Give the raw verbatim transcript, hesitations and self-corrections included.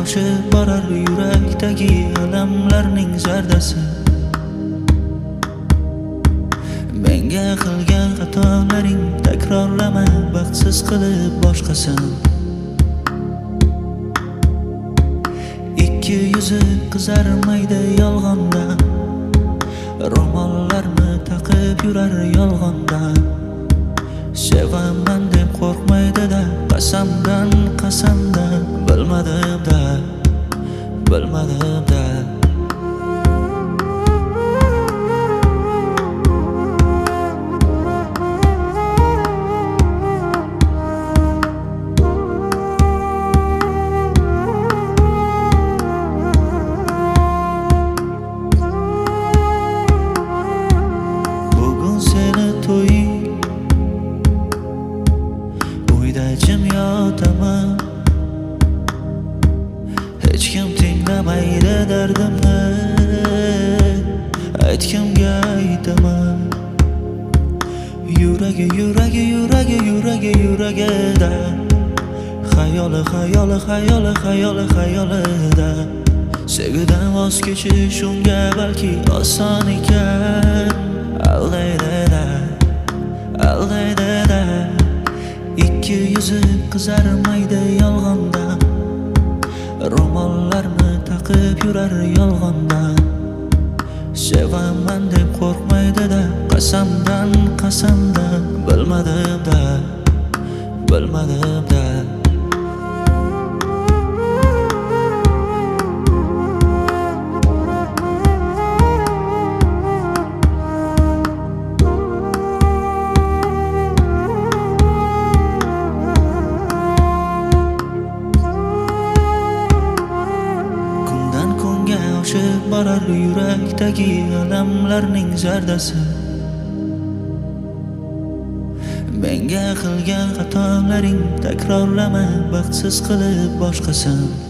oshib borar yurakdagi alamlarning zardasi. Menga qilgan xatolaring takrorlama baxtsiz qilib boshqasin. Ikki yuzi qizarmaydi yolg'onda, ro'mollarni taqib yurar yolg'ondan. Sevaman deb qo'rqmaydi-da, qasamdan qasamdan bilmadim-da, bilmadim-da. Jim yotaman, hech kim tinglamaydi dardimni, aytgimga aytaman. Yuragi, yuragi, yuragi, yuragi, yuragida, xayoli, xayoli, xayoli, xayoli, xayolida. Sevgidan voz kechish unga balki oson ekan, aldaydi-da, aldaydi-da. Ikki yuzi qizarmaydi yolg'ondan, ro'mollarni taqib yurar yolg'ondan. Sevaman deb qo'rqmaydi-da, qasamdan qasamdan bilmadim-da, bilmadim-da. Oshib borar yurakdagi alamlarning zardasi. Menga qilgan xatolaring takrorlama baxtsiz qilib boshqasin.